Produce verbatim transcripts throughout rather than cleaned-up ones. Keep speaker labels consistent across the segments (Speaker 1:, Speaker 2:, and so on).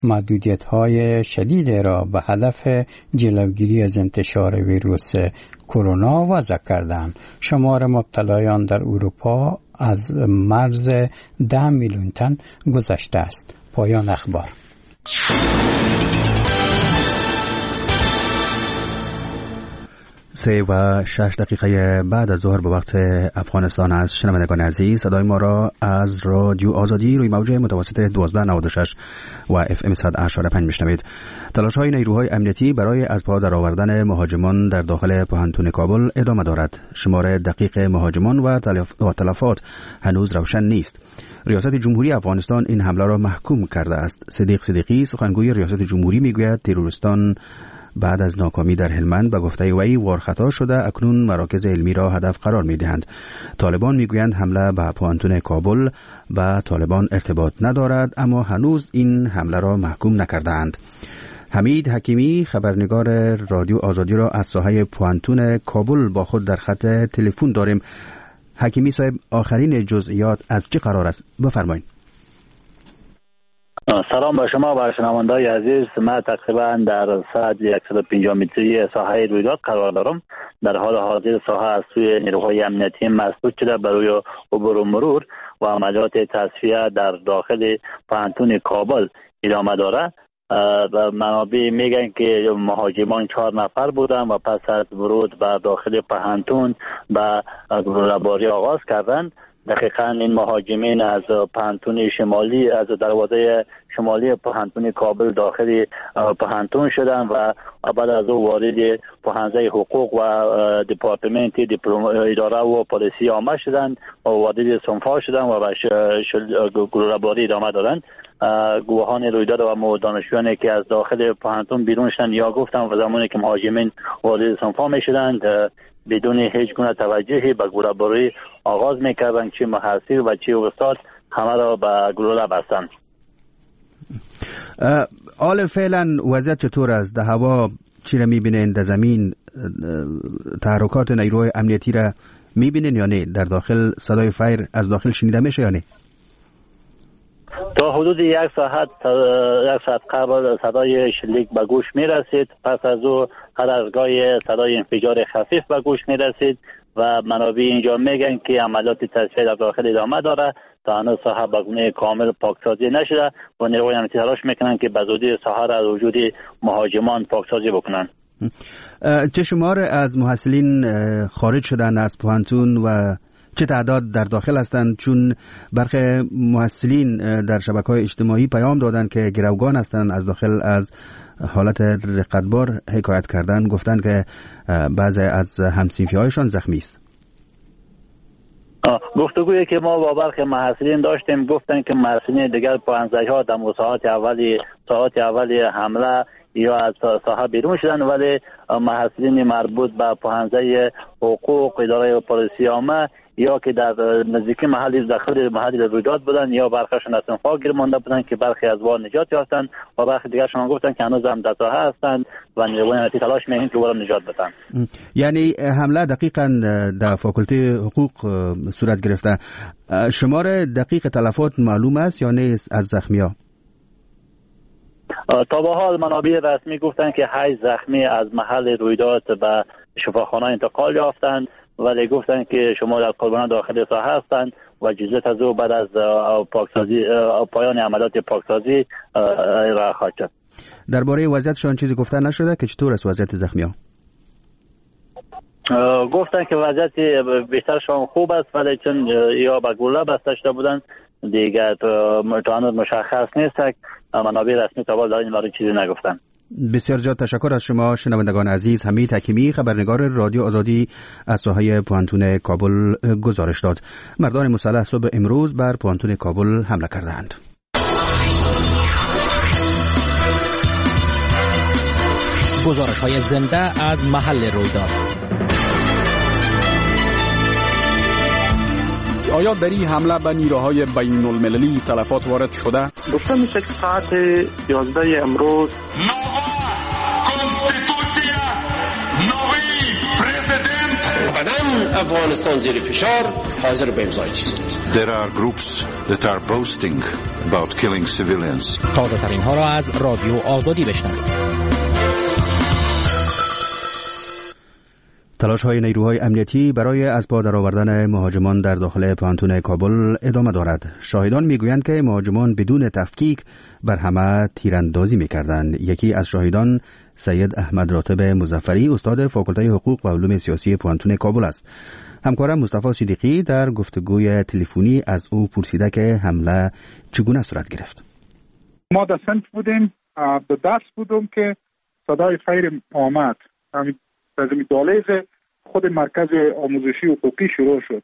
Speaker 1: محدودیت‌های شدید را به هدف جلوگیری از انتشار ویروس کرونا وضع کردند. شمار مبتلایان در اروپا از مرز ده میلیون تن گذشته است. پایان اخبار.
Speaker 2: سه و شش دقیقه بعد از ظهر به وقت افغانستان است. شنوندگان عزیز، صدای ما را از رادیو آزادی روی موج متوسط دوازده نود و شش و اف ام صد و هشتاد و پنج میشنوید. تلاش های نیروهای امنیتی برای از پا درآوردن مهاجمان در داخل پهنتون کابل ادامه دارد. شمار دقیق مهاجمان و تلفات هنوز روشن نیست. ریاست جمهوری افغانستان این حمله را محکوم کرده است. صدیق صدیقی، سخنگوی ریاست جمهوری، میگوید تروریستان بعد از ناکامی در هلمند به گفته وی وارخطا شده اکنون مراکز علمی را هدف قرار می‌دهند. طالبان میگویند حمله به پوانتون کابل و طالبان ارتباط ندارد، اما هنوز این حمله را محکوم نکردند. حمید حکیمی، خبرنگار رادیو آزادی، را از ساحه پوانتون کابل با خود در خط تلفن داریم. حکیمی صاحب، آخرین جزئیات از چه قرار است؟ بفرمایید.
Speaker 3: سلام به شما و شنوندگان عزیز. من تقریبا در ساعت صد و پنجاه متری ساحه رویداد قرار دارم. در حال حاضر ساحه از سوی نیروهای امنیتی مسدود شده برای عبور و مرور و عملیات تصفیه در داخل پهنتون کابل ادامه داره. و منابع میگن که مهاجمان چهار نفر بودن و پس از ورود به داخل پهنتون به گلوله‌باری آغاز کردند. دقیقاً این مهاجمین از پهنتون شمالی، از دروازه شمالی پهنتون کابل داخل پهنتون شدن و بعد از او وارد پهنزه حقوق و دپارتمنت اداره و پلیسی عامه شدند و وارد سنفا شدن و به گلوله‌باری ادامه دادند. گواهان رویداد و دانشجویانی که از داخل پهنتون بیرون شدند یا گفتن و زمانی که مهاجمین وارد سنفا می شدند بدون هیچ گونه توجهی به گلوله‌باری آغاز میکردند. چه محصل و چه استاد همه را به گلوله بستند.
Speaker 2: حال فعلا وضعیت چطور است؟ در هوا چی را میبینین؟ در زمین تحرکات نیروهای امنیتی را میبینین یا نه؟ در داخل صدای فایر از داخل شنیده میشه یا نه؟
Speaker 3: تا حدود یک ساعت یک ساعت قبل صدای شلیک به گوش می رسید. پس از او هر از گاهی صدای انفجار خفیف به گوش می رسید و منابع اینجا میگن که عملیات تصفیه در داخل ادامه داره. تا هنوز ساحه به گونه کامل پاکسازی نشده و نیروهای امنیتی تلاش میکنن که به زودی ساحه را از وجود مهاجمان پاکسازی بکنن.
Speaker 2: چه شمار از محصلین خارج شدن از پوانتون و چه تعداد در داخل هستند؟ چون برخی محصلین در شبکه‌های اجتماعی پیام دادند که گروگان هستند، از داخل از حالت رقتبار حکایت کردند، گفتند که بعضی از همصنفی‌هایشان زخمی است.
Speaker 3: گفتگویی که ما با برخی محصلین داشتیم گفتند که محصلین دیگر پانزده‌ها در ساعات اولی ساعات اولی حمله یا از ساحه بیرون شدن، ولی محصلین مربوط به پانزده حقوق، اداره پلیسی عامه یا که در نزدیکی محلی داخل محلی رویداد بودن یا برخیشون از سنفا گیر مانده بودن که برخی از وار نجات یافتند و برخی دیگرشون گفتن که هنوز هم در ساحه هستند و نیروهای امنیتی تلاش میکنن که وارد نجات بدن.
Speaker 2: یعنی حمله دقیقاً در فاکولته حقوق صورت گرفته. شمار دقیق تلفات معلوم است یا نه از زخمی‌ها؟
Speaker 3: تا به حال منابع رسمی گفتن که هشت زخمی از محل رویداد به شفاخانه انتقال یافتند، ولی گفتن که شما در قربانیان داخل ساحه هستند و جزئیات از او بعد از پاکسازی پایان عملیات پاکسازی ارائه خواهد شد.
Speaker 2: درباره وضعیتشان چیزی گفته نشده که چطور است وضعیت زخمی‌ها؟
Speaker 3: گفتن که وضعیت بیشترشان خوب است، ولی چون یا به گلوله بسته شده بودن دیگر تا هنوز مشخص نیست. منابع رسمی تا حال این باره چیزی نگفتن.
Speaker 2: بسیار زیاد تشکر از شما شنوندگان عزیز. حمید حکیمی، خبرنگار رادیو آزادی، از ساحه پوانتون کابل گزارش داد. مردان مسلح صبح امروز بر پوانتون کابل حمله کردند.
Speaker 4: گزارش های زنده از محل رویداد.
Speaker 5: آیا در این حمله به نیروهای بین المللی تلفات وارد شده؟
Speaker 6: گفته میشه که ساعت یازده امروز
Speaker 7: نووا کنستیتوسیا نوی پرزیدنت ابداً افغانستان زیر فشار حاضر به امضای چیزی نیست.
Speaker 8: There are groups that are boasting about killing civilians.
Speaker 4: تازه ترین ها را از رادیو آزادی بشنوید.
Speaker 2: تلاش های نیروهای امنیتی برای از پا درآوردن مهاجمان در داخل پانتون کابل ادامه دارد. شاهدان میگویند که مهاجمان بدون تفکیک بر همه تیراندازی میکردند. یکی از شاهدان سید احمد راتب مظفری استاد فاکولته حقوق و علوم سیاسی پانتون کابل است. همکارم مصطفی صدیقی در گفتگوی تلفنی از او پرسیده که حمله چگونه صورت گرفت.
Speaker 6: ما در صنف بودیم، به درس بودم که صدای فایر آمد. همین از این دالیز خود مرکز آموزشی حقوقی شروع شد.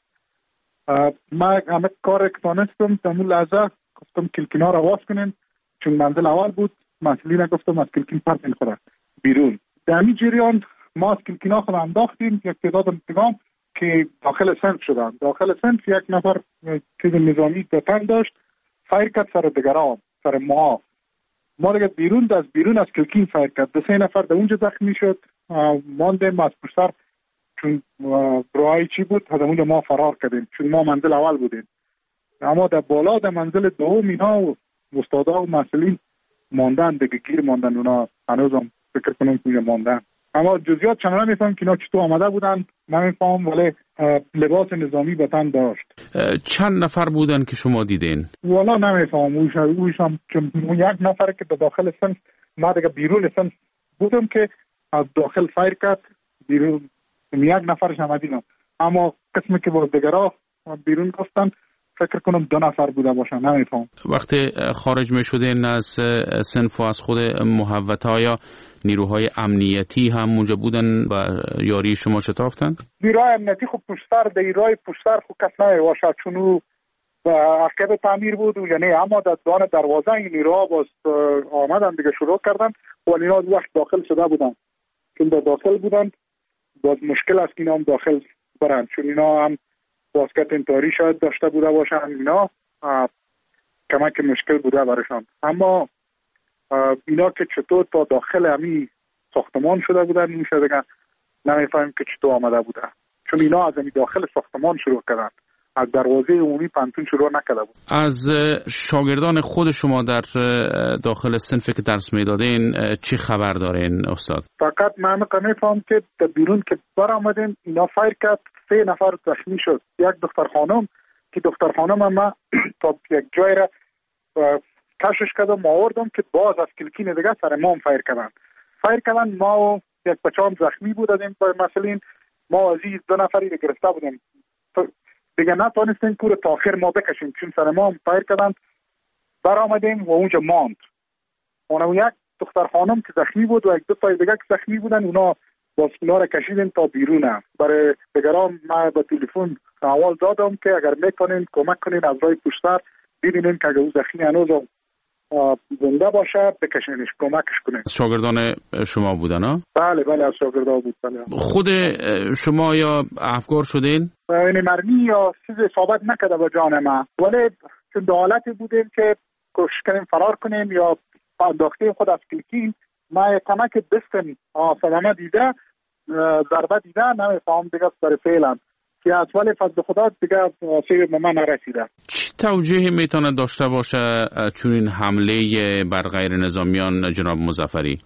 Speaker 6: ما همه کار که تانستم در اون لحظه گفتم کلکینا را واس کنین، چون منزل اول بود. مسئولین گفتم از کلکین پرت میخوره بیرون. در همین جریان ما از کلکینا خود انداختیم یک تعداد انتقام که داخل صنف شدن. داخل صنف یک نفر چیز نظامی تن داشت، فایر کرد سر دیگران، سر ما. ما دیگه بیرون از بیرون از کلکین فایر کرد. دو سه نفر در اونجا زخمی شد. ماندیم از پشتر چون برای چی بود از اونجا ما فرار کردیم چون ما منزل اول بودیم. اما در بالا در منزل دوم اینا و استادا و مسئولین ماندن دیگه، گیر ماندن. اونا هنوزم فکر کنم که ماندن، اما جزئیات چنانه نمیفهم که اینا چطور آمده بودن نمیفهم، ولی لباس نظامی به تن داشت.
Speaker 5: چند نفر بودن که شما دیدین؟ والا
Speaker 6: نمیفهم. اوش اوشم چون یک نفر که داخل صنف، ما دیگه بیرون صنف بودم که از داخل فایر کرد بیرون، یک نفرش هم دیدم. اما قسمی که باز دیگرها بیرون گفتن فکر کنم دو نفر بوده باشن، نمیفهم.
Speaker 5: وقتی خارج می شدین از صنف و از خود محوطه ها، نیروهای امنیتی هم اونجا بودن و یاری شما شتافتن؟
Speaker 6: نیروهای امنیتی خب پشتر دیرای پشتر خب کس نمیباشد چون او عقب تعمیر بود، یعنی اما در دان دروازه این نیروها باز آمدن دیگه شروع کردن، ولی اینا وقت داخل شده بودن. چون در داخل بودن باز مشکل است که اینا هم داخل برن، چون اینا هم واسکت انتحاری شاید داشته بوده باشن. اینا کمک مشکل بوده برشان. اما اینا که چطور تا داخل همی ساختمان شده بودن میشه دیگه نمیفهمیم که چطور آمده بوده، چون اینا از همی داخل ساختمان شروع کردن، از دروازه عمومی پانتون شروع نکرده بود.
Speaker 5: از شاگردان خود شما در داخل صنفی که درس میدادین چی خبر دارین استاد؟
Speaker 6: فقط من نمیفهم که در بیرون که بر آمدین اینا فایر کرد، سه نفر زخمی شد. یک دختر خانم که دختر خانم ما تا یک جای را کشش کردم آوردم که باز از کلکین دیگه سر ما هم فایر کردن. فایر کردن ما و یک بچه‌ام زخمی بود. از این مثلا ما عزیز دو نفری رو گرفته بودیم دیگه، نتونستیم پور تاخیر ما بکشیم چون سر ما هم فایر کردن. بر آمدیم و اونجا ماند. اون یک دختر خانم که زخمی بود و یک دو تا دیگه که زخمی بودن، اونا باز اونا را کشیدیم تا بیرونه. برای دیگران ما با تلفن اول دادم که اگر میکنین کمک کنین از راه پشتر ببینیم که اگر او زخمی هنوز زنده باشه بکشینش، کمکش کنین.
Speaker 5: شاگردان شما بودن ها؟
Speaker 6: بله بله از شاگردان بود. بله.
Speaker 5: خود شما یا افگار شدین؟
Speaker 6: این مرمی یا چیز اصابت نکرده با جان ما، ولی چون در حالتی بودیم که کوشش کنیم فرار کنیم یا انداختیم خود از کلکین. ما کمک دستم صدمه دیده، ضربه دیده، نمیفهم دیگه سر فعلا که از ولی فضل خدا دیگه آسیب به من نرسیده.
Speaker 5: چی توجیهی میتونه داشته باشه چون این حمله بر غیر نظامیان جناب مظفری؟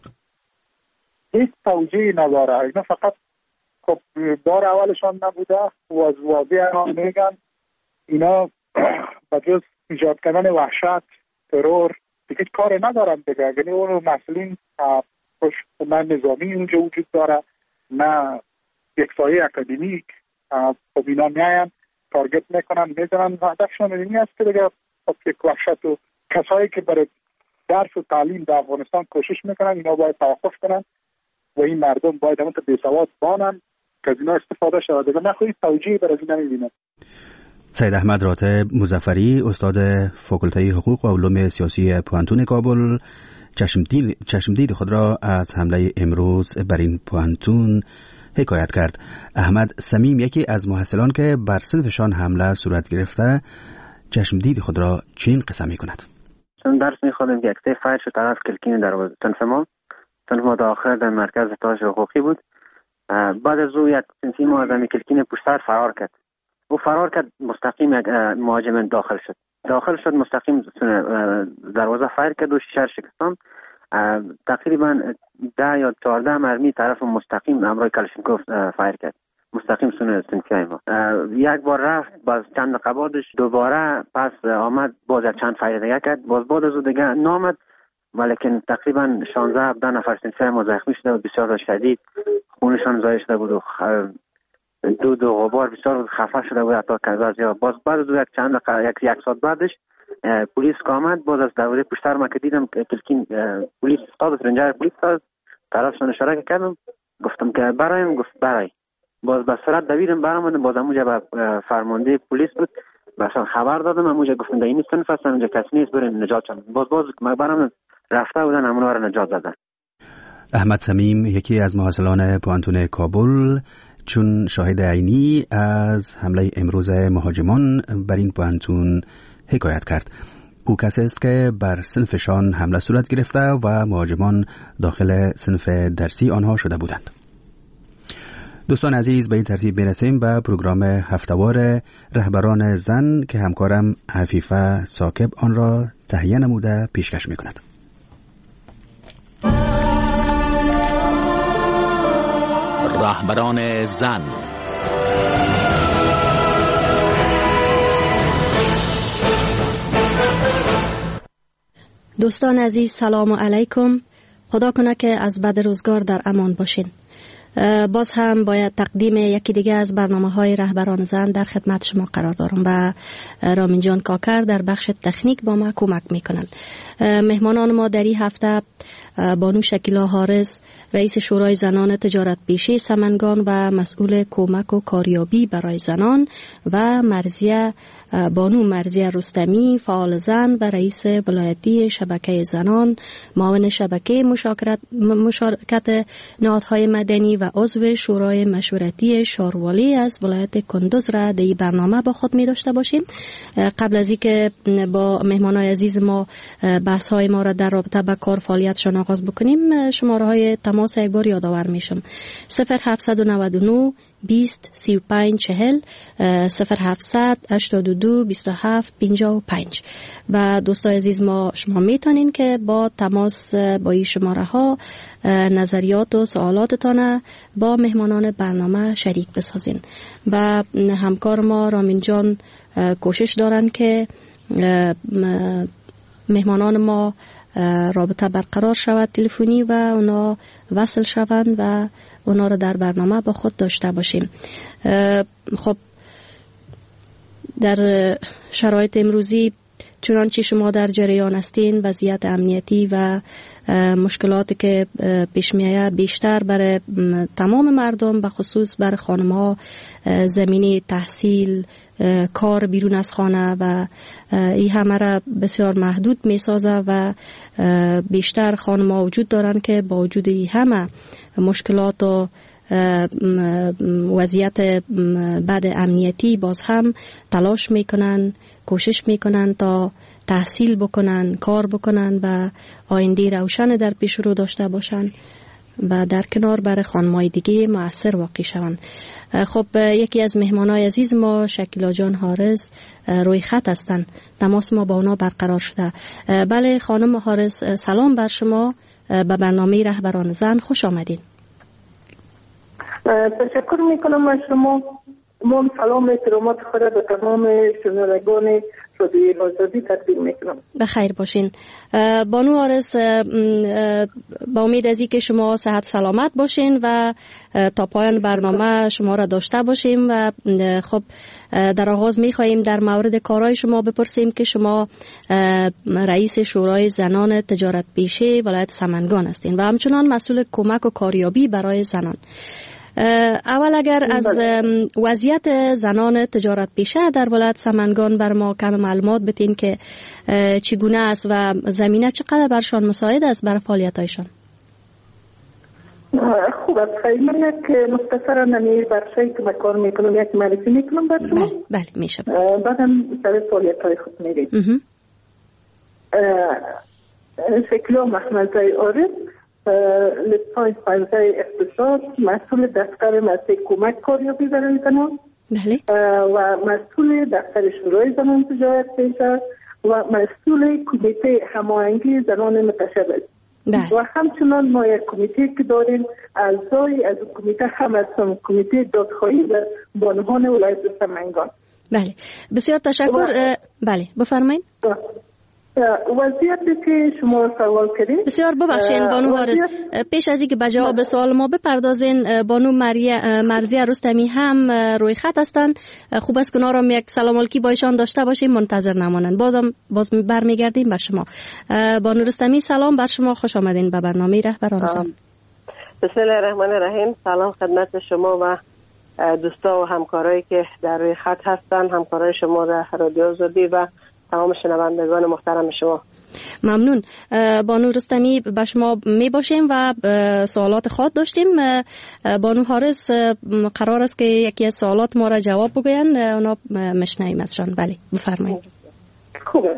Speaker 6: هیچ توجیهی نداره. اینا فقط خب بار اولشان نبوده و از واضح میگن اینا بجز ایجاد کردن وحشت، ترور دیگه کار ندارن دیگه. یعنی اون مسئولین خوش نه نظامی اونجا وجود داره نه یک سایه اکادمیک. خب اینا میاین تارگت میکنن میزنن و هدفشون اینی است که دیگه خب یک وحشت و کسایی که برای درس و تعلیم در افغانستان کوشش میکنن اینا باید توقف کنن و این مردم باید همون تا بیسواد بانن که از اینا استفاده شود. دیگه نخواهید توجیهی برای این نمیبینن.
Speaker 2: سید احمد راتب مظفری استاد فاکولته حقوق و علوم سیاسی پانتون کابل چشمدید چشمدید خود را از حمله امروز بر این پانتون حکایت کرد. احمد سمیم یکی از محصلان که بر صنفشان حمله صورت گرفته چشمدید خود را چین قسم می کند.
Speaker 9: چون درس می خودم که اکته فایر شد طرف کلکین در صنف ما. صنف ما تا آخر در مرکز تاش حقوقی بود. بعد از او یک سنفی ما از کلکین پشتر فرار کرد. او فرار کرد مستقیم یک مهاجم داخل شد. داخل شد مستقیم دروازه فایر کرد و شیشه شکستان. تقریبا ده یا چهارده مرمی طرف مستقیم امروی کلاشینکوف فایر کرد. مستقیم سونه سنفی ما. یک بار رفت باز چند دقیقه بعدش دوباره پس آمد باز یک چند فایر دیگه کرد. باز بعد از او دیگه نامد. ولیکن تقریبا شانزده هفده نفر سنفی ما زخمی شده و بسیار شدید خونشان زایش شده بود و دو دو غبار بسیار خفه شده بود حتی کذا یا باز بعد از یک چند دقیقه یک یک ساعت بعدش پلیس آمد. باز از دوره پشتر ما که دیدم کلکین پلیس استاد رنجر پلیس استاد طرفشان اشاره کردم گفتم که برایم گفت برای باز به سرعت دویدم برام باز اموجه به فرمانده پلیس بود باشم خبر دادم اموجه گفتم در این صنف هستن اونجا کسی نیست بریم نجات شدن. باز باز برام رفته بودن همونا رو نجات دادن.
Speaker 2: احمد صمیم یکی از محصلان پوانتون کابل چون شاهد عینی از حمله امروز مهاجمان بر این پوانتون حکایت کرد. او کسی است که بر صنفشان حمله صورت گرفته و مهاجمان داخل صنف درسی آنها شده بودند. دوستان عزیز به این ترتیب برسیم به پروگرام هفتهوار رهبران زن که همکارم عفیفه ثاقب آن را تهیه نموده پیشکش می کند.
Speaker 4: رهبران زن.
Speaker 10: دوستان عزیز سلام علیکم. خدا کنه که از بد روزگار در امان باشین. باز هم باید تقدیم یکی دیگه از برنامه‌های رهبران زن در خدمت شما قرار دارم و رامین جان کاکر در بخش تکنیک با ما کمک میکنن. مهمانان ما در این هفته بانو شکیلا حارس رئیس شورای زنان تجارت پیشه سمنگان و مسئول کمک و کاریابی برای زنان و مرزیه بانو مرزیه رستمی فعال زن و رئیس ولایتی شبکه زنان معاون شبکه مشارکت مشارکت نهادهای مدنی و عضو شورای مشورتی شاروالی از ولایت کندوز را در برنامه با خود می داشته باشیم. قبل از اینکه با مهمانای عزیز ما بحث های ما را در رابطه با کار فعالیتشان آغاز بکنیم شماره های تماس یک بار یادآور میشم. صفر هفتصد و نود و نه بیست سی و پنج چهل صفر هفتصد هشتاد و دو بیست و هفت پنجاه و پنج و دوستان عزیز ما شما میتونین که با تماس با این شماره ها نظریات و سوالاتتان با مهمانان برنامه شریک بسازین و همکار ما رامین جان کوشش دارن که مهمانان ما رابطه برقرار شود تلفنی و اونا وصل شوند و اونا رو در برنامه با خود داشته باشیم. خب در شرایط امروزی چنانچه شما در جریان هستین وضعیت امنیتی و مشکلاتی که پیش میآید بیشتر برای تمام مردم به خصوص برای خانم‌ها زمینه تحصیل کار بیرون از خانه و این همه را بسیار محدود میسازه و بیشتر خانم‌ها وجود دارن که با وجود این همه مشکلات و وضعیت بد امنیتی باز هم تلاش میکنن کوشش میکنن تا تحصیل بکنن کار بکنن و آینده روشن در پیش رو داشته باشن و در کنار برای خانم‌های دیگه مؤثر واقع شوند. خب یکی از مهمانای عزیز ما شکیلا جان حارس روی خط هستن. تماس ما با اونا برقرار شده. بله خانم حارس سلام بر شما به برنامه رهبران زن خوش آمدین.
Speaker 11: تشکر میکنم از شما. من سلام احترامات خود به تمام شنوندگان رادیوی آزادی تقدیم میکنم. بخیر باشین.
Speaker 10: بانو حارس با امید از اینکه شما صحت سلامت باشین و تا پایان برنامه شما را داشته باشیم و خب در آغاز میخواییم در مورد کارهای شما بپرسیم که شما رئیس شورای زنان تجارت پیشه ولایت سمنگان هستین و همچنان مسئول کمک و کاریابی برای زنان. اول اگر از وضعیت زنان تجارت پیشه در ولایت سمنگان بر ما کم معلومات بدین که چگونه است و زمینه چقدر برشان مساعد است برای فعالیتایشان.
Speaker 11: خوب است. من یک مختصرا نمی برشایی که کار میکنم یک معرفی میکنم بر شما.
Speaker 10: بله, بله میشه.
Speaker 11: بعدم سر فعالیتای خود میریم. شکلا محمد زای عارف لیسانس پنجه اقتصاد، مسئول دفتر مسئله کمک کاریابی برای زنان و مسئول دفتر شورای زنان تجارت پیشه و مسئول کمیته هماهنگی زنان متشبث. و همچنان ما یک کمیته که داریم، اعضای از کمیته هم هستم، کمیته دادخواهی و بانوان ولایت سمنگان.
Speaker 10: بله، بسیار تشکر. بله بفرمایید.
Speaker 11: وضعیتی که شما سوال کردید
Speaker 10: بسیار ببخشید بانو حارس، پیش از اینکه به جواب سوال ما بپردازین، بانو مرزیه رستمی هم روی خط هستند. خوب است که اونا را یک سلام علیکی با ایشان داشته باشیم، منتظر نمانند. بازم باز برمیگردیم به شما. بانو رستمی سلام بر شما، خوش آمدین به برنامه رهبران زن.
Speaker 12: بسم الله الرحمن الرحیم. سلام خدمت شما و دوستا و همکارایی که در روی خط هستن، همکارای شما در رادیو آزادی و تمام شنوندگان محترم شما.
Speaker 10: ممنون. بانو رستمی به شما می باشیم و سوالات خود داشتیم. بانو حارس قرار است که یکی از سوالات ما را جواب بگوین، اونا مشنویم ازشان. بله بفرمایید.
Speaker 11: خوبه.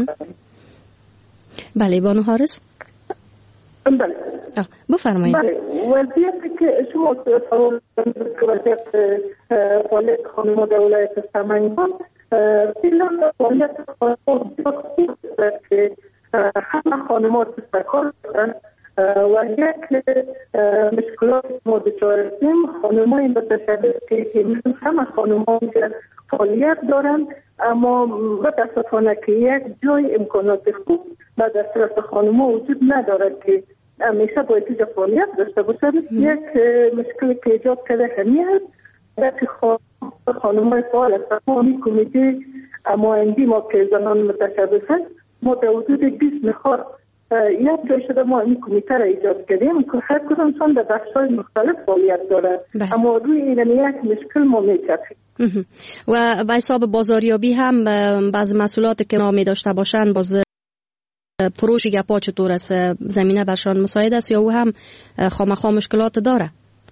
Speaker 10: بله بانو حارس.
Speaker 11: بله
Speaker 10: بفرمایید.
Speaker 11: بله، وضعیتی که شما سوال وضعیت فعالیت خانم در ولایت سمنگان، فعلا فعالیت خانم که همه خانمات استکار دارن و یک مشکلات ما دچار هستیم، خانمای متشبث که همه خانمایی که فعالیت دارن، اما متاسفانه که یک جای امکانات خوب به دسترس خانم‌ها وجود ندارد که همیشه باید اینجا فعالیت داشته باشد. یک مشکلی که ایجاد کرده همین است که خانم‌های فعال است. همین کمیته هماهنگی ما که زنان متشبث است، ما در حدود بیست نفر یک جای شده ما این کمیته را ایجاد کردیم که هر کدومشان در بخش‌های مختلف فعالیت دارد، اما روی این یک مشکل ما می‌چرخیم.
Speaker 10: و به حساب بازاریابی هم بعض مسئولاتی که نامی داشته باشن، باز فروش گپا چطور است؟ زمینه برشان مساعد است یا او هم خامخا مشکلات داره؟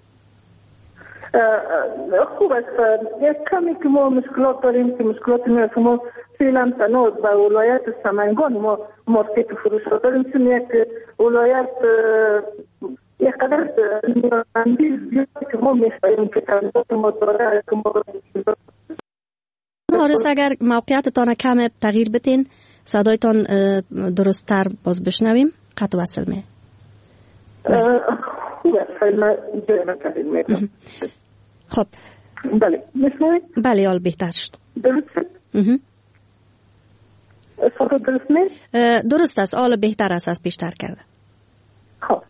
Speaker 11: خوب است. یک کمی که ما مشکلات داریم که مشکلات نیست. ما فعلا تنها به ولایت سمنگان ما مارکت فروش داریم، چون یک ولایت یک قدر نیازمندی زیاد که ما می‌خواهیم که تنظیم ما داره که ما
Speaker 10: حارس اگر موقعیتتان کم تغییر بتین صدایتان درست تر باز بشنویم. قطع وصل می
Speaker 11: خوب است. من جای من تغییر میکنم.
Speaker 10: خب
Speaker 11: بله میشنوید؟
Speaker 10: بله حال بهتر شد.
Speaker 11: درست صدا درست نیست؟
Speaker 10: درست است، حال بهتر است از پیشتر کرده.
Speaker 11: خب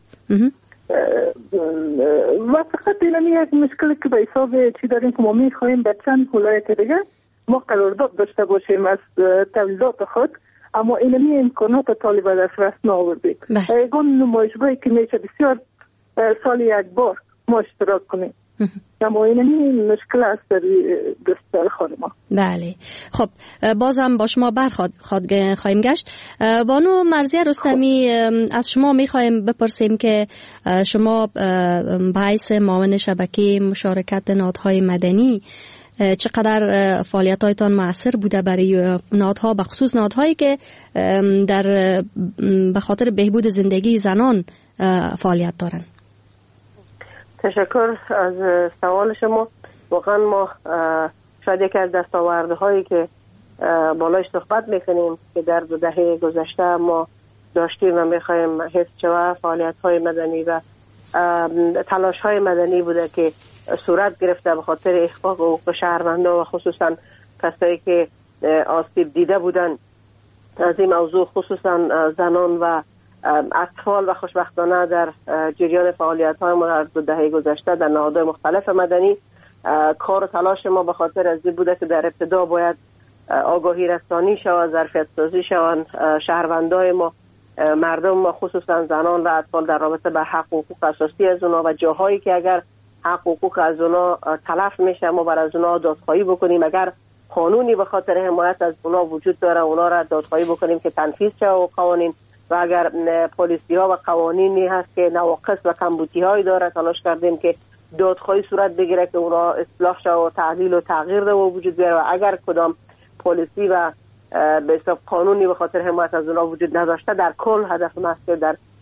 Speaker 11: و فقط این یک مشکلی که به حساب چی داریم که ما میخواهیم به چند ولایت دیگه ما قرارداد داشته باشیم از تولیدات خود، اما اینمی امکانات طالب دسترس نآوردیم. یگان نمایشگاهی که میشه بسیار سال یک بار ما اشتراک کنیم، اما اینمی مشکل است در دستر خانما.
Speaker 10: بله خب بازم با شما برخواد خواهیم گشت. بانو مرزیه رستمی، از شما میخوایم بپرسیم که شما باعث معاون شبکه مشارکت نهادهای مدنی چقدر فعالیت‌هایتان مؤثر بوده برای نهادها، به خصوص نهادهایی که در به خاطر بهبود زندگی زنان فعالیت دارند؟
Speaker 12: تشکر از سوال شما. واقعا ما شاید یکی از دستاوردهایی که بالایش صحبت میکنیم که در دو دهه گذشته ما داشتیم و میخوایم حفظ شود، فعالیت‌های مدنی و تلاش‌های مدنی بوده که صورت گرفته به خاطر احقاق حقوق شهروندان و خصوصا کسایی که آسیب دیده بودن از این موضوع، خصوصا زنان و اطفال، و خوشبختانه در جریان فعالیت‌های ما در دو دهه گذشته در نهادهای مختلف مدنی کار و تلاش ما به خاطر از این بوده که در ابتدا باید آگاهی رسانی شود، ظرفیت سازی شوند شهروندای ما، مردم ما خصوصا زنان و اطفال در رابطه به حق و حقوق اساسی از اونا و جاهایی که اگر حق و حقوق از اونا تلف میشه ما بر از اونا دادخواهی بکنیم. اگر قانونی به خاطر حمایت از اونا وجود داره اونا را دادخواهی بکنیم که تنفیذ شه و قوانین، و اگر پلیسی ها و قوانینی هست که نواقص و کمبودی هایی داره تلاش کردیم که دادخواهی صورت بگیره که اونا اصلاح شه و تعدیل و تغییر ده و وجود بیاره، و اگر کدام پلیسی و به حساب قانونی به خاطر حمایت از اونا وجود نداشته در کل هدف ما است که در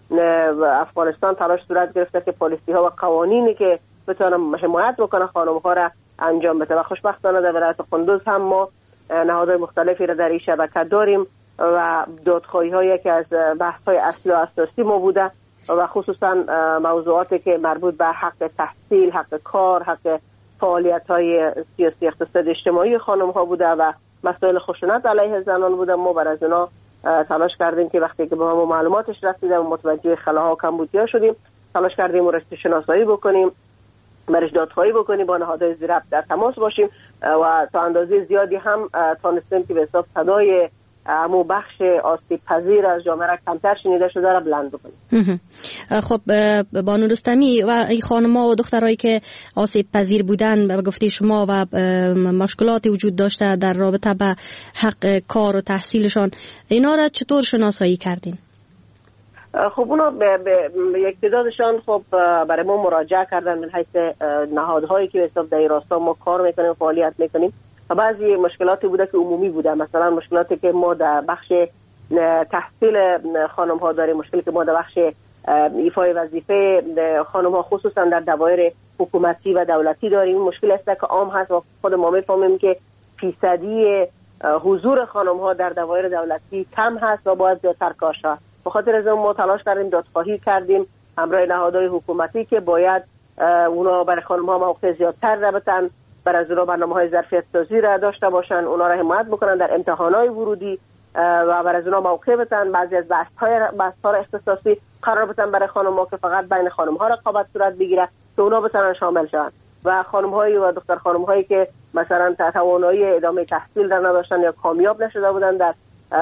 Speaker 12: افغانستان تلاش صورت گرفته که پالیسی ها و قوانینی که بتونه حمایت بکنه خانم ها را انجام بده و خوشبختانه در ولایت قندوز هم ما نهادهای مختلفی را در این شبکه داریم و دادخواهی ها یکی از بحث های اصلی و اساسی ما بوده و خصوصا موضوعاتی که مربوط به حق تحصیل، حق کار، حق فعالیت های سیاسی اقتصادی اجتماعی خانم ها بوده و مسائل خشونت علیه زنان بوده. ما بر از اینا تلاش کردیم که وقتی که به ما معلوماتش رسیده و متوجه خلاها و کمبودیا شدیم تلاش کردیم اون رشته شناسایی بکنیم، برش دادخواهی بکنیم، با نهادهای زیر در تماس باشیم و تا اندازه زیادی هم تانستیم که به حساب صدای امو بخش آسیب پذیر از جامعه را کمتر شنیده شده را بلند بکنیم.
Speaker 10: خب بانو رستمی و این خانم‌ها و دخترایی که آسیب پذیر بودن به گفته شما و مشکلاتی وجود داشته در رابطه به حق کار و تحصیلشان، اینا را چطور شناسایی کردین؟
Speaker 12: خب اونا به, به, به یک تعدادشان خب برای ما مراجعه کردن من حیث نهادهایی که به حساب در راستا ما کار میکنیم فعالیت میکنیم و بعضی مشکلاتی بوده که عمومی بوده، مثلا مشکلاتی که ما در بخش تحصیل خانم ها داریم، مشکلی که ما در بخش ایفای وظیفه خانم ها خصوصا در دوایر حکومتی و دولتی داریم. مشکل است که عام هست و خود ما میفهمیم که فیصدی حضور خانم ها در دوایر دولتی کم هست و باید زیادتر کار شود. به خاطر از ما تلاش کردیم، دادخواهی کردیم همراه نهادهای حکومتی که باید اونا برای خانم ها موقع زیادتر را بتن، برای از اونا برنامه‌های ظرفیت سازی را داشته باشن، اونا را حمایت بکنن در امتحانات ورودی و برای از اونا موقع بتن، بعضی از بحث‌های بحث‌ها اختصاصی قرار بتن برای خانم‌ها که فقط بین خانم‌ها رقابت صورت بگیره که اونا بتونن شامل شون و خانم‌هایی و دختر خانم‌هایی که مثلا توانایی ادامه تحصیل در نداشتن یا کامیاب نشده بودن در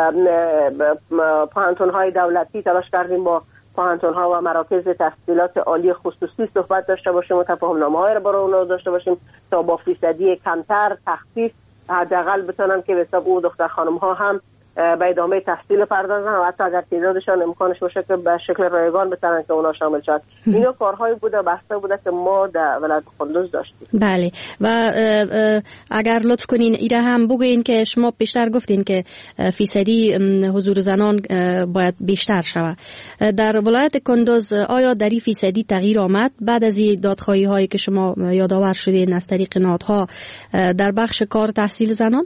Speaker 12: پانتون‌های دولتی تلاش کردیم با پانتون‌ها و مراکز تحصیلات عالی خصوصی صحبت داشته باشیم و تفاهم‌نامه‌های را برای اونها داشته باشیم تا با فیصدی کمتر تخفیف حداقل بتونن که به حساب اون دختر خانم‌ها هم به ادامه تحصیل پردازن و حتی اگر تعدادشان امکانش باشه که به شکل رایگان بتونن که اونا شامل شد. اینا کارهایی بوده بسته بوده که ما در ولایت قندوز داشتیم.
Speaker 10: بله و اگر لطف کنین ایره هم بگوین که شما بیشتر گفتین که فیصدی حضور زنان باید بیشتر شود در ولایت قندوز. آیا در این فیصدی تغییر آمد بعد از این دادخواهی هایی که شما یادآور شدین از طریق نهادها در بخش کار تحصیل زنان؟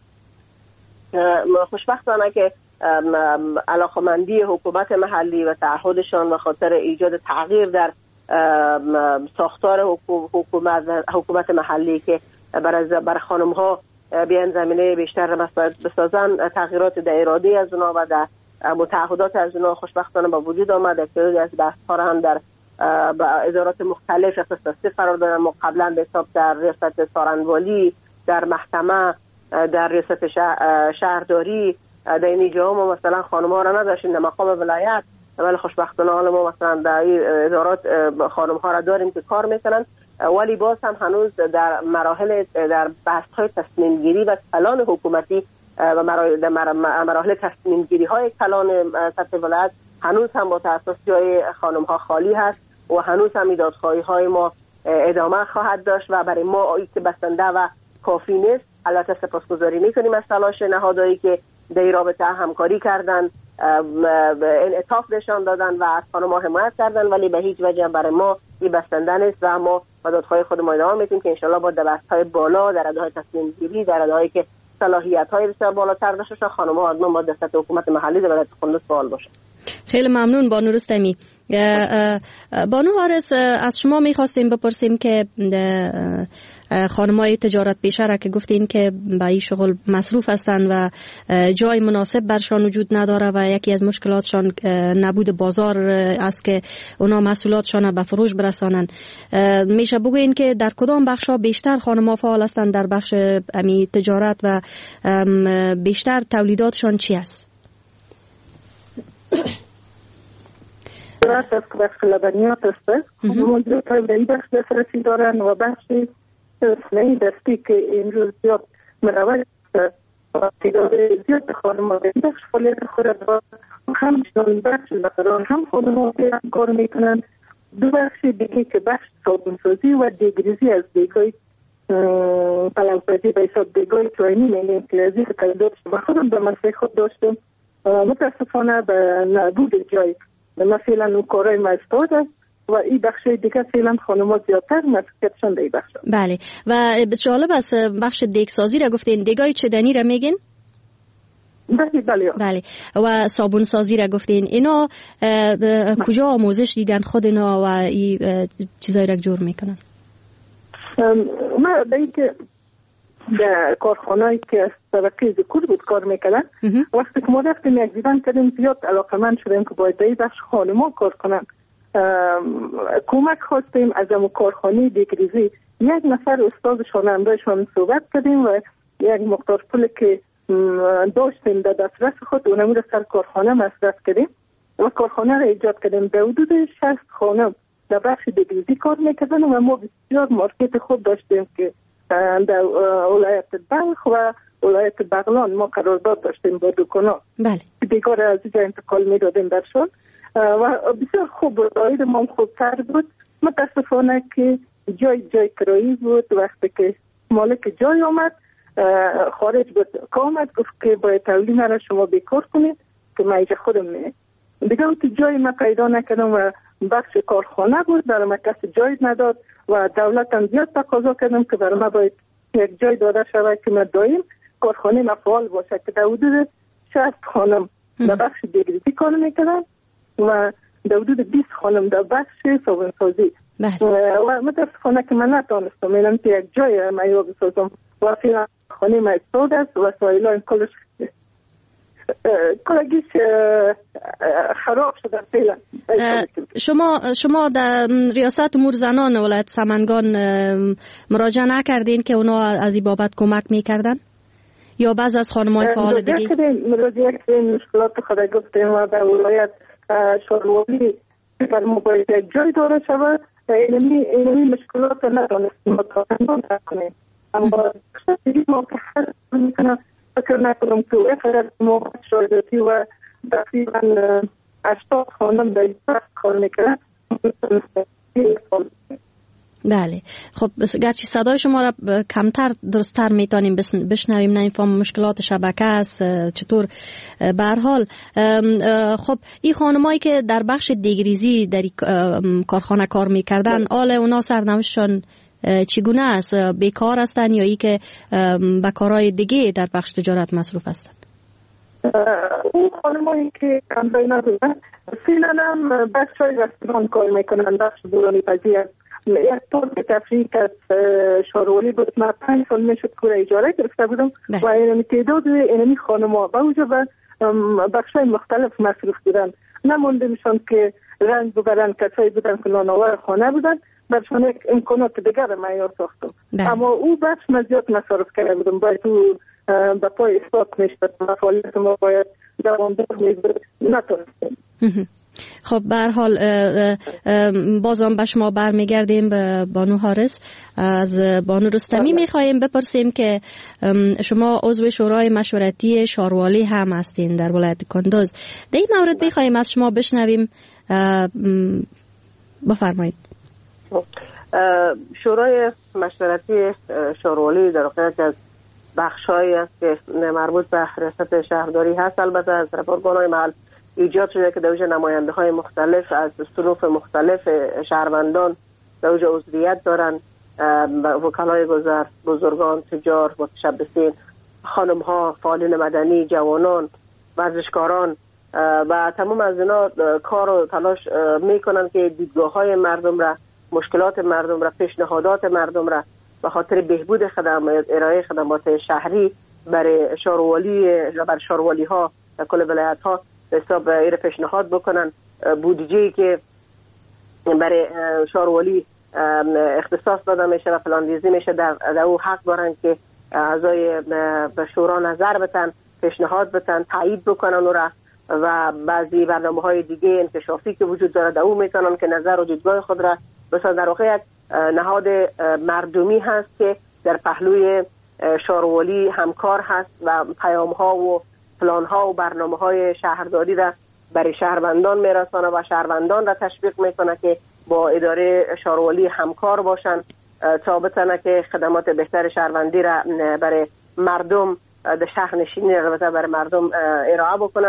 Speaker 12: خوشبختانه که علاقمندی حکومت محلی و تعهدشان و خاطر ایجاد تغییر در ساختار حکومت حکومت محلی که برای بر خانم ها بیان زمینه بیشتر بسازن، تغییرات در اراده از اونا و در متعهدات از اونا خوشبختانه با وجود آمد. که از بحث ها هم در ادارات مختلف اختصاصی قرار دادن. ما قبلا به حساب در ریاست سارنوالی، در محکمه، در ریاست شهرداری در این جاها ما مثلا خانم ها را نداشتیم در مقام ولایت، ولی خوشبختانه حالا ما مثلا در ادارات خانم ها را داریم که کار میکنن، ولی باز هم هنوز در مراحل در بحث های تصمیم گیری و کلان حکومتی و مراحل تصمیم گیری های کلان سطح ولایت هنوز هم با تاسیس جای خانم ها خالی هست و هنوز هم دادخواهی های ما ادامه خواهد داشت و برای ما که بسنده و کافی نیست. البته سپاسگزاری میکنیم از تلاش نهادهایی که در این رابطه همکاری کردن، انعطاف نشان دادن و از خانم‌ها حمایت کردن، ولی به هیچ وجه برای ما این بسنده نیست و ما با دادخواهی خودمون ادامه میدیم که انشالله با دست‌های بالا در رده‌های تصمیم گیری، در رده‌هایی که صلاحیت‌های بسیار بالاتر داشته باشه، خانم‌ها حتما با دست حکومت محلی در ولایت قندوز فعال باشه.
Speaker 10: خیلی ممنون بانو رستمی. بانو حارس، از شما میخواستیم بپرسیم که خانمای تجارت پیشه را که گفتین که با این شغل مصروف هستن و جای مناسب برشان وجود نداره و یکی از مشکلاتشان نبود بازار است که اونا محصولاتشان به فروش برسانن، میشه بگوین که در کدام بخش ها بیشتر خانم‌ها فعال هستند در بخش امی تجارت و بیشتر تولیداتشان چی است؟
Speaker 11: درست است که بخش لبنیات است. موضوع تولیدی بخش دسترسی دارن و بخش صنایع دستی که امروز زیاد مروج تعداد زیاد خانم‌ها در بخش فعالیت خود را هم جان بخش لبنان هم خانم‌ها کار میکنن. دو بخش دیگه که بخش صابونسازی و دیگریزی از دیگای پلنگ‌پزی به حساب دیگای توینی میگیم که از این تعدادش با خودم به مسئله خود داشتم. متاسفانه به نبود جای مثلا اون کارای ما استاد و این بخش دیگه فعلا خانم‌ها زیادتر مسئولیتشون در این بخش.
Speaker 10: بله و جالب است بخش دیگسازی را گفتین، دیگای چدنی را میگین؟
Speaker 11: بله بله
Speaker 10: بله و صابون سازی را گفتین، اینا کجا آموزش دیدن خود اینا و این چیزایی را جور میکنن؟
Speaker 11: ما به اینکه در کارخانه‌ای که از طبقه ذکور بود کار میکردن، وقتی که ما رفتیم یک دیدن کردیم زیاد علاقمند شدیم که باید در این بخش خانم‌ها کار کنن. کمک خواستیم از اون کارخانه دیگریزی، یک نفر استادشان همراهشان صحبت کردیم و یک مقدار پول که داشتیم در دسترس خود اونمو را سر کارخانه مصرف کردیم و کارخانه را ایجاد کردیم. در حدود شصت خانم در بخش دیگریزی کار میکردن و ما بسیار مارکت خوب داشتیم که در ولایت بلخ و ولایت بغلان ما قرارداد داشتیم با دکانا.
Speaker 10: بله.
Speaker 11: دیگر از اینجا انتقال میدادیم برشون و بسیار خوب بود، عاید ما خوبتر بود. متاسفانه که جای جای کرایی بود. وقتی که مالک جای آمد خارج بود که آمد گفت که باید تولید را شما بیکار کنید که من اینجا خودم نه دیگه. تو جای ما پیدا نکردم و بخش کارخانه بود، برای ما کسی جای نداد و دولت هم زیاد تقاضا کردم که برای ما باید یک جای داده شود که ما دایم کارخانه ما فعال باشه که در حدود شصت خانم در بخش دیگریزی کار میکردن و در حدود بیست خانم در بخش صابونسازی. و متاسفانه که من نتانستم اینم که یک جای ما بسازم و فیلم خانه ما استاد است و سایلا این کلش کلگیش خراب شده فعلا.
Speaker 10: شما شما در ریاست امور زنان ولایت سمنگان مراجعه نکردین که اونا از این بابت کمک میکردن یا بعض از خانم‌های فعال دیگه؟
Speaker 11: مراجعه کردیم، مشکلات خود گفتیم و در ولایت شاروالی بر موبایل یک جای داره شود اینمی اینمی مشکلات ندانستیم مطابقا کنیم. اما دیگه ما که هر میکنم فکر نکنم که اقدر موقع شایداتی و تقریبا هشتاد خانم در این بخش کار میکنن.
Speaker 10: بله خب گرچه صدای شما را کمتر درستتر میتونیم بشنویم، نمیفهم مشکلات شبکه است چطور. به هر حال خب این خانمایی که در بخش دیگریزی در کارخانه کار میکردن حال اونا سرنوشتشان چگونه است؟ بیکار هستن یا ای که به کارهای دیگه در بخش تجارت مصروف هستن؟
Speaker 11: اون خانمایی که کمرای ندارن فعلا هم بخش های رستوران کار میکنن، بخش دورانی پذیر. یک طور به تفریق از شاروالی بود، من پنج سال میشد که اجاره گرفته بودم و اینمی تعداد اینمی خانم‌ها با وجود بخشای مختلف مصروف بودن، نمونده میشون که رنگ ببرن. کسایی بودن که نانآور خانه بودن، برشان یک امکانات دیگر معیار ساختم. اما او بخش من زیاد مصرف کرده بودم، باید تو به پای اثبات میشد و فعالیت ما باید دوامدار میبود، نتونستیم.
Speaker 10: خب به هر حال بازم به شما برمیگردیم به بانو حارس. از بانو رستمی میخواهیم بپرسیم که شما عضو شورای مشورتی شاروالی هم هستین در ولایت کندوز. در این مورد میخواهیم از شما بشنویم، بفرمایید.
Speaker 12: شورای مشورتی شاروالی در واقع از بخشایی است که مربوط به ریاست شهرداری هست. البته از ارگان‌های محل ایجاد شده که در اوج نماینده های مختلف از صنوف مختلف شهروندان در اوج عضویت دارن، وکلای گذر، بزرگان، تجار، متشبثین، خانم ها، فعالین مدنی، جوانان، ورزشکاران و تمام از اینا کار و تلاش میکنن که دیدگاه های مردم را، مشکلات مردم را، پیشنهادات مردم را به خاطر بهبود خدمات، ارائه خدمات شهری برای شاروالی و بر شاروالی ها در کل ولایت ها حساب ایر پیشنهاد بکنن. بودجه‌ای که برای شاروالی اختصاص داده میشه و پلاندیزی میشه در, در او حق دارن که اعضای به شورا نظر بتن، پیشنهاد بتن، تایید بکنن او را و بعضی برنامه‌های دیگه انکشافی که وجود داره در او میتونن که نظر و دیدگاه خود را بسازن. در واقع یک نهاد مردمی هست که در پهلوی شاروالی همکار هست و پیام‌ها و پلان‌ها و برنامه‌های شهرداری را برای شهروندان میرسانه و شهروندان را تشویق میکنه که با اداره شاروالی همکار باشن تا بتونه که خدمات بهتر شهروندی را برای مردم در شهر نشینی البته برای مردم ارائه بکنن.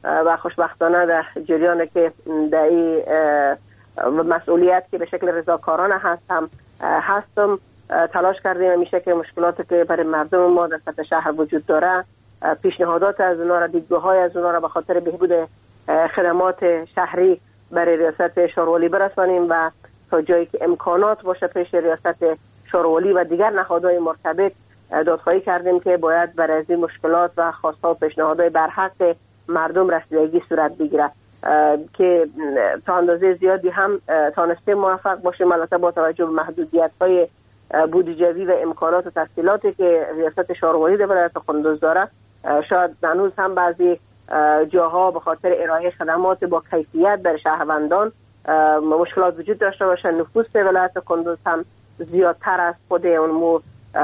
Speaker 12: و خوشبختانه در جریان که در این مسئولیت که به شکل رضاکارانه هستم هستم تلاش کردیم میشه که مشکلاتی که برای مردم ما در سطح شهر وجود داره پیشنهادات از اونا را دیدگاه های از اونا را به خاطر بهبود خدمات شهری برای ریاست شاروالی برسانیم و تا جایی که امکانات باشه پیش ریاست شاروالی و دیگر نهادهای مرتبط دادخواهی کردیم که باید برای از این مشکلات و خواستها و پیشنهادهای برحق مردم رسیدگی صورت بگیره که تا اندازه زیادی هم تانستیم موفق باشیم. البته با توجه به محدودیت‌های بودجوی و امکانات و تسهیلاتی که ریاست شاروالی در ولایت قندوز داره شاید هنوز هم بعضی جاها به خاطر ارائه خدمات با کیفیت در شهروندان مشکلات وجود داشته باشه. نفوس ولایت قندوز هم زیادتر از خود اون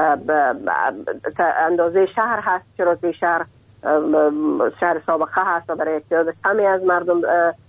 Speaker 12: اندازه شهر هست، چرا که شهر شهر سابقه هست و برای تعداد کمی از مردم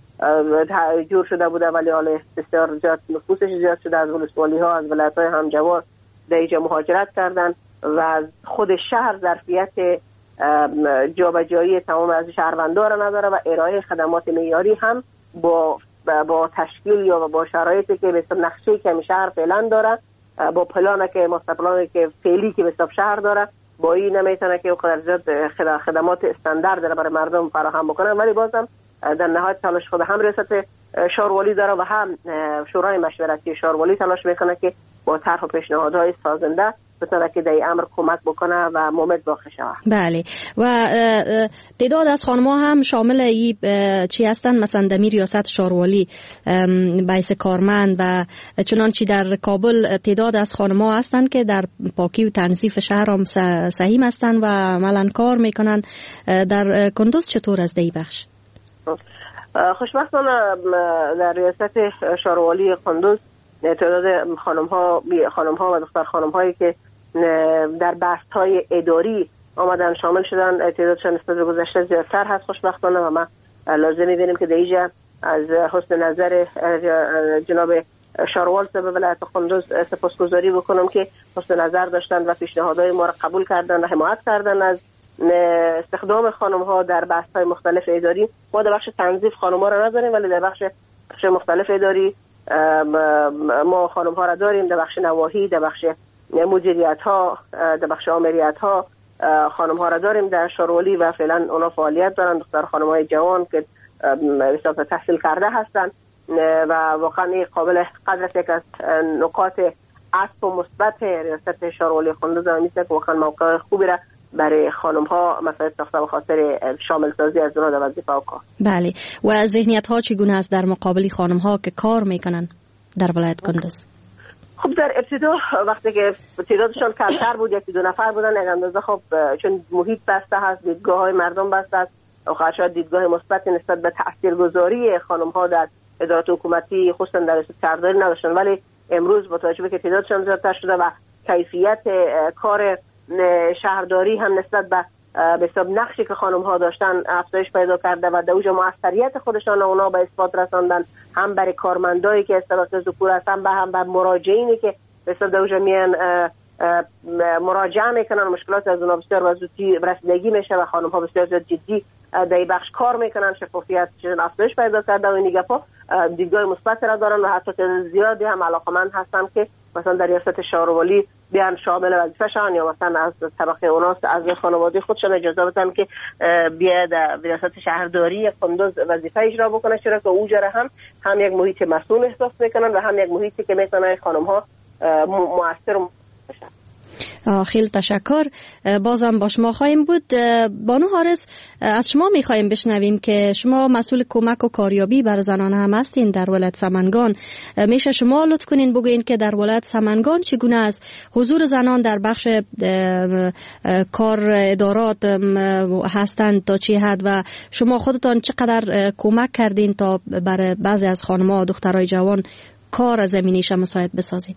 Speaker 12: جور شده بوده، ولی حالا بسیار زیاد نفوسش زیاد شده. از ولسوالی ها از ولایت های همجوار در اینجا مهاجرت کردن و خود شهر ظرفیت جابجایی تمام از شهروندان را نداره و ارائه خدمات معیاری هم با با تشکیل یا با شرایطی که به نقشه که شهر فعلا داره، با پلانی که مستقلانی که فعلی که به حساب شهر داره، با این نمیتونه که اونقدر زیاد خدمات استاندارد برای مردم فراهم بکنه. ولی بازم در نهایت تلاش خود هم ریاست شاروالی داره و هم شورای مشورتی شاروالی تلاش میکنه که با طرح و پیشنهادهای سازنده بتونه که در این امر کمک بکنه و مومد واقع شود.
Speaker 10: بله. و تعداد از خانم‌ها هم شامل ای چی هستند؟ مثلا در ریاست شاروالی بیس کارمند و چنانچه در کابل تعداد از خانم‌ها هستند که در پاکی و تنظیف شهر هم سهیم هستند و عملاً کار میکنن. در کندوز چطور از دی بخش؟
Speaker 12: خوشبختانه در ریاست شاروالی کندوز تعداد خانم ها خانم ها و دختر خانم هایی که در بست های اداری آمدن شامل شدن تعدادشان نسبت به گذشته زیادتر هست خوشبختانه و ما لازم می‌بینیم که در اینجا از حسن نظر جناب شاروال صاحب ولایت قندوز سپاسگزاری بکنم که حسن نظر داشتن و پیشنهادهای ما را قبول کردن و حمایت کردن از استخدام خانم ها در بست های مختلف اداری. ما در بخش تنظیف خانم ها را نداریم، ولی در بخش بخش مختلف اداری ما خانم ها را داریم. در بخش نواحی، در بخش مدیریت ها، در بخش آمریت ها خانم ها را داریم در شاروالی و فعلا اونا فعالیت دارن. دختر خانم های جوان که بسیار تحصیل کرده هستن و واقعا قابل قدر است. یک از نکات عطف و مثبت ریاست شاروالی قندوز میشه که واقعا موقع خوبی را برای خانم ها مثلا ساخته به خاطر شامل سازی از اونها در وظیفه و کار.
Speaker 10: بله. و ذهنیت ها چگونه است در مقابل خانم ها که کار میکنن در ولایت کندوز؟
Speaker 12: خب در ابتدا وقتی که تعدادشان کمتر بود، یکی دو نفر بودن، یک اندازه خب چون محیط بسته هست، دیدگاه های مردم بسته است و شاید دیدگاه مثبت نسبت به تاثیرگذاری خانم ها در ادارات حکومتی خصوصا در ریاست شهرداری نداشتن. ولی امروز با توجه به که تعدادشان زیادتر شده و کیفیت کار شهرداری هم نسبت به به حساب نقشی که خانم ها داشتن افزایش پیدا کرده و در اوج موثریت خودشان اونا به اثبات رساندن، هم برای کارمندایی که استفاده ذکور هستن، هم به مراجعینی که به حساب در اوج میان مراجعه میکنن، مشکلات از اونها بسیار وزودی رسیدگی میشه و خانم ها بسیار زیاد جدی در این بخش کار میکنن. شفافیت افزایش پیدا کرده و این نگاه دیدگاه مثبت را دارن و حتی زیادی هم علاقمند هستن که مثلا در ریاست شاروالی بیان شامل وظیفه‌شان یا مثلا از طبقه اوناس از خانواده خودشان اجازه بدن که بیاد در ریاست شهرداری قندوز وظیفه اجرا بکنه، چرا که اونجا هم هم یک محیط مسئول احساس میکنن و هم یک محیطی که میتونه خانم ها مؤثر باشن.
Speaker 10: خیلی تشکر. بازم با شما خواهیم بود. بانو حارس، از شما میخواهیم بشنویم که شما مسئول کمک و کاریابی بر زنان هم هستین در ولایت سمنگان. میشه شما لطف کنین بگوین که در ولایت سمنگان چگونه است حضور زنان در بخش کار ادارات هستند تا چه حد و شما خودتان چقدر کمک کردین تا برای بعضی از خانم‌ها و دخترای جوان کار زمینیش مساعد بسازین؟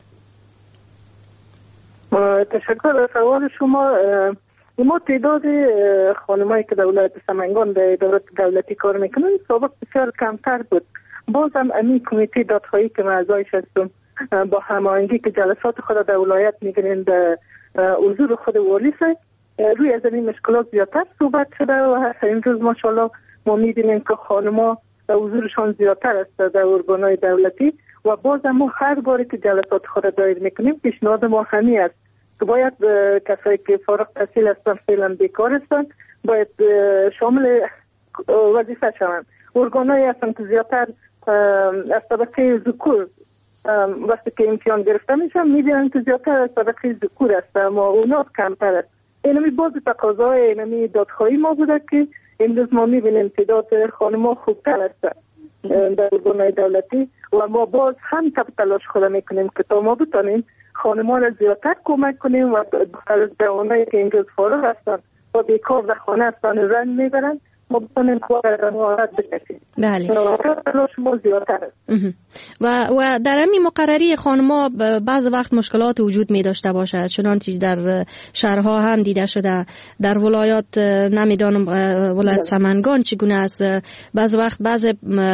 Speaker 11: تشکر از سوال شما. ما تعداد خانمایی که در ولایت سمنگان در ادارات دولتی کار میکنن سابق بسیار کمتر بود. بازم امی کمیته دادخواهی که من اعضایش هستم با هماهنگی که جلسات خود در ولایت میگیریم در حضور خود والی روی از این مشکلات زیادتر صحبت شده و امروز ماشاءالله ما می‌بینیم که خانم‌ها حضورشان زیادتر است در ارگان‌های دولتی و باز ما هر باری که جلسات خود دایر میکنیم پیشنهاد ما همین است که باید کسایی که فارغ التحصیل هستن فعلا بیکار هستن باید شامل وظیفه شوند. ارگان‌هایی هستن که زیادتر از طبقه ذکور وقتی که امتحان گرفته میشن میبینن که زیادتر از طبقه ذکور هست اما اونا کمتر است. اینمی باز تقاضای اینمی دادخواهی ما بوده که امروز ما میبینیم تعداد خانم‌ها خوبتر است در ارگان‌های دولتی و ما باز هم تب تلاش خود میکنیم که تا ما بتانیم خانم‌ها را زیادتر کمک کنیم و دختر جوانایی که امروز فارغ هستن و بیکار در خانه هستن رنج میبرن ما بتانیم کار را مهارت بکشیم.
Speaker 10: بله.
Speaker 11: تلاش ما زیادتر است.
Speaker 10: و و در همین مقرری خانم‌ها بعض وقت مشکلات وجود می داشته باشد چنانچه در شهرها هم دیده شده در ولایات نمیدانم ولایت سمنگان چگونه است بعض وقت بعض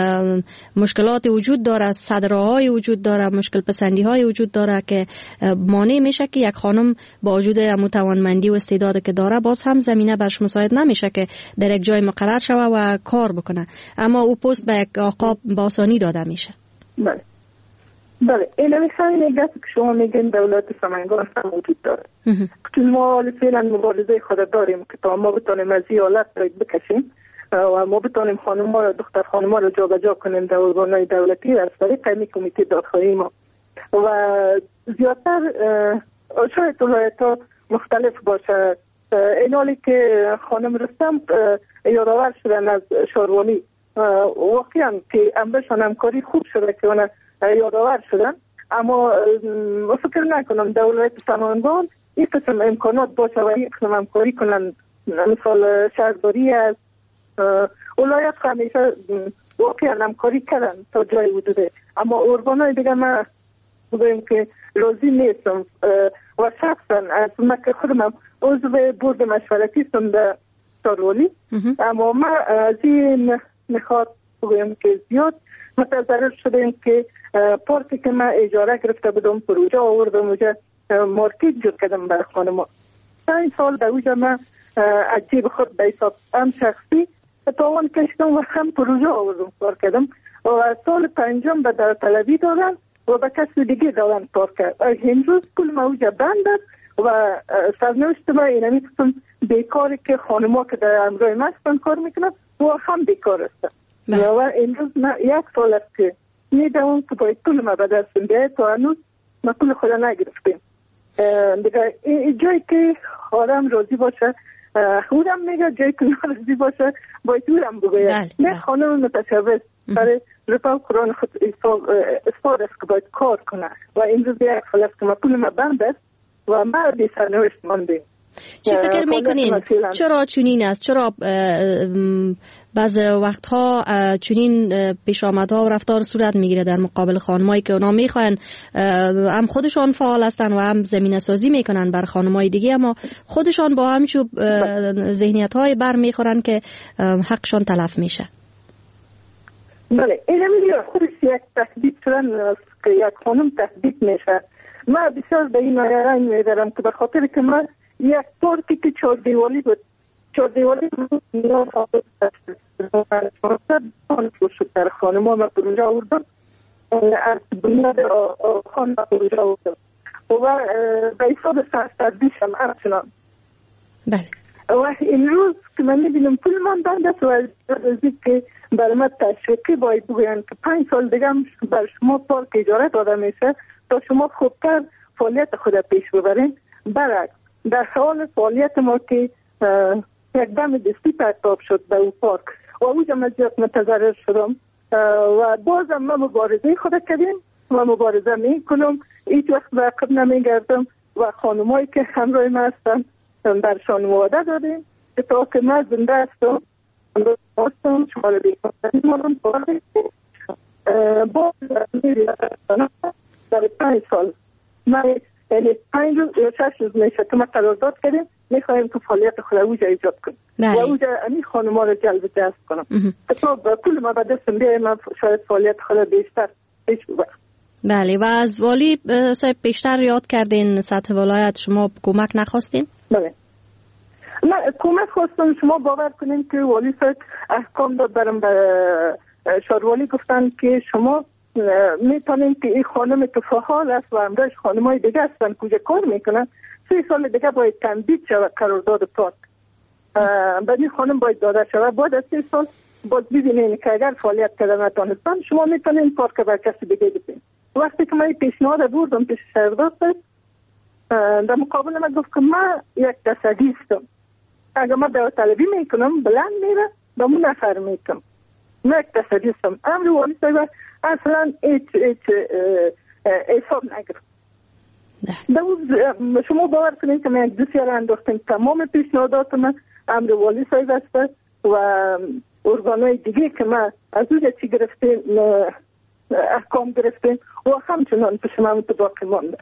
Speaker 10: مشکلات وجود داره صدراهای وجود داره مشکل پسندی های وجود داره که مانع میشه که یک خانم با وجود متوانمندی و استعدادی که داره باز هم زمینه برش مساعد نمیشه که در یک جای مقرر شوه و کار بکنه اما او پست به یک آقا با آسانی داده میشه.
Speaker 11: بله بله این همین میگه که شما میگین دولت سمنگان هم وجود داره چون ما فعلا مبارزه خود داریم که تا ما بتونیم از این حالت بکشیم و ما بتونیم خانم‌ها را دختر خانم‌ها را جابجا کنیم در ارگان‌های دولتی از طریق همین کمیته دادخواهی ما و زیادتر شاید ولایت‌ها مختلف باشه این حالی که خانم رستم یادآور شدن از شاروالی واقعا که امبشان همکاری خوب شده که اون یادآور شدن اما فکر نکنم دولت سمنگان این قسم امکانات باشه و این قسم همکاری کنن مثال شهرداری از ولایت همیشه واقعا همکاری کردن تا جای حدوده اما ارگان‌های دیگه من بگویم که راضی نیستم و شخصا از من که خودم عضو بورد مشورتی هستم در شاروالی اما من از این میخواد بگویم که زیاد متضرر شدیم که پارکی که من اجاره گرفته بودم پروژه آوردم اونجا مارکت جور کردم برای خانما این سال در اونجا من از جیب خود به حساب هم شخصی تاوان کشتم و هم پروژه آوردم کار کردم و سال پنجم به در طلبی دارن و به کسی دیگه دارن کار کرد امروز کل ما اونجا بند است و سرنوشت ما اینمی کسیم بیکاری که خانما که در امروی مستن کار میکنن و هم بیکار هستن و امروز ما یک سال است که میدونم که باید کل ما به دستم بیاید و هنوز ما کل خدا نگرفتیم دیگه جایی که آدم راضی باشه خودم میگه جایی که راضی باشه باید اونم بگوید نه خانم متشوش برای رفاه قرآن خود اصفار است که باید کار کنه و امروز یک سال است که ما کل ما بند است و ما بی سرنوشت ماندیم.
Speaker 10: چی فکر میکنین؟ چرا چنین است؟ چرا بعض وقتها چنین پیش آمدها و رفتار صورت میگیره در مقابل خانمایی که اونا میخوان هم خودشان فعال هستن و هم زمینه سازی میکنن بر خانمای دیگه اما خودشان با همچون ذهنیت های بر میخورن که حقشان تلف میشه؟
Speaker 11: بله این همیشه خودش یک تهدید شدن که یک خانم تهدید میشه. من بسیار به این رنگ میدارم که به خاطر که من یک پارکی که چهار دیوالی بود چهار دیوالی بود نیاز آفت شد در خانم ها من پروژه آوردم از بنیاد خانم پروژه آوردم و به حساب سرسردیش هم همچنان و این روز که من میبینم پول من بند است و از که برای من تشویقی باید بگویم که پنج سال دیگه هم بر شما پارک اجاره داده میشه تا شما خوبتر فعالیت خود پیش ببرین. برعکس در حال فعالیت ما که یک دم دستی پرتاب شد به اون پارک و اونجا من زیاد متضرر شدم و بازم من مبارزه خود کردیم و مبارزه می کنم هیچ وقت به عقب نمی گردم و خانمایی که همراه ما هستن برشان وعده دادیم که تا که من زنده هستم هستم شما رو بیکنم مانم باز در پنج سال من یعنی پنج روز یا شش روز میشه که ما قرارداد کردیم میخوایم که فعالیت خود اوجا ایجاد کنیم و اوجا امی خانم ها رو جلب جذب کنم تا کل ما به دستم بیایم من شاید فعالیت خود بیشتر پیش ببرم.
Speaker 10: بله و از والی صاحب بیشتر یاد کردین سطح ولایت شما کمک نخواستین؟
Speaker 11: بله نه کمک خواستم. شما باور کنین که والی صاحب احکام داد برم به شاروالی، گفتن که شما میتونین که این خانم تو فعال است و همراهش خانم های دیگه هستن کجا کار میکنن، سه سال دیگه باید تمدید شود قرارداد پارک. بعد این خانم باید داده شود. بعد از سه سال باید ببینین که اگر فعالیت کردن نتونستن شما میتونین پارک بر کسی دیگه بدین. وقتی که من پیشنهاد بردم پیش شهردار در مقابل من گفت که من یک تصدیستم، اگر من داوطلبی میکنم بلند میره با من نفر میکنم، من یک تصدیستم. امر والی صاحب اصلا هیچ هیچ حساب نگرفت. شما باور کنید که من یک دوسیه را انداختم، تمام پیشنهادات من امر والی صاحب است و ارگانهای دیگه که من از اونجا چی گرفتیم احکام گرفتیم و همچنان پیش من تو باقی مانده.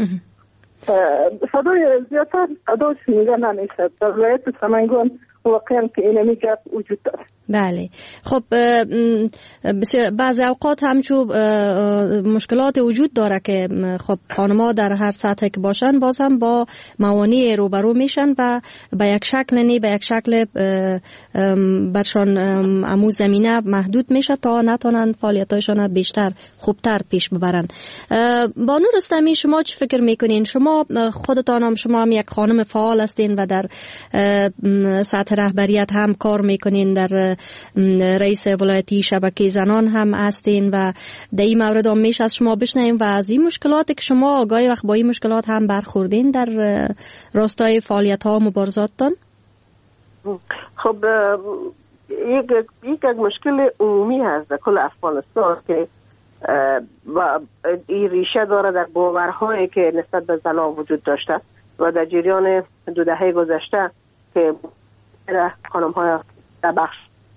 Speaker 11: صدای زیادتر اداش میگه نمیشد. در ولایت سمنگان واقعا که اینمی گپ وجود داره.
Speaker 10: بله. خب بعضی اوقات همچون مشکلات وجود داره که خب خانم‌ها در هر سطح که باشن باز هم با موانع روبرو میشن و به یک شکل نی به یک شکل برشان امو زمینه محدود میشه تا نتونن فعالیتاشون بیشتر خوبتر پیش ببرن. بانو رستمی شما چی فکر میکنین؟ شما خودتان هم شما هم یک خانم فعال هستین و در سطح رهبریت هم کار میکنین، در رئیس ولایتی شبکه زنان هم هستین و در این مورد هم میشه از شما بشنویم و از این مشکلاتی که شما گاهی وقت با این مشکلات هم برخوردین در راستای فعالیت ها و مبارزاتتان.
Speaker 12: خب یک یک مشکل عمومی هست در کل افغانستان که و این ریشه داره در باورهایی که نسبت به زنان وجود داشته و در جریان دو دهه گذشته که خانم های در بخش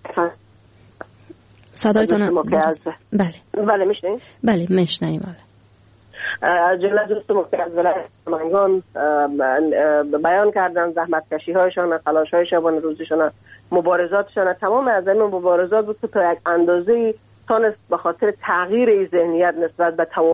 Speaker 10: صدایتان
Speaker 12: بله بله میشنیم
Speaker 10: بله میشنیم بله
Speaker 12: از جمله دوستم که از ولایت سمنگان بیان کردن زحمت کشی هایشان، تلاش هایشان، روزیشان، مبارزاتشان، تمام از این مبارزات بود که تا یک اندازه تانست به خاطر تغییر ذهنیت نسبت به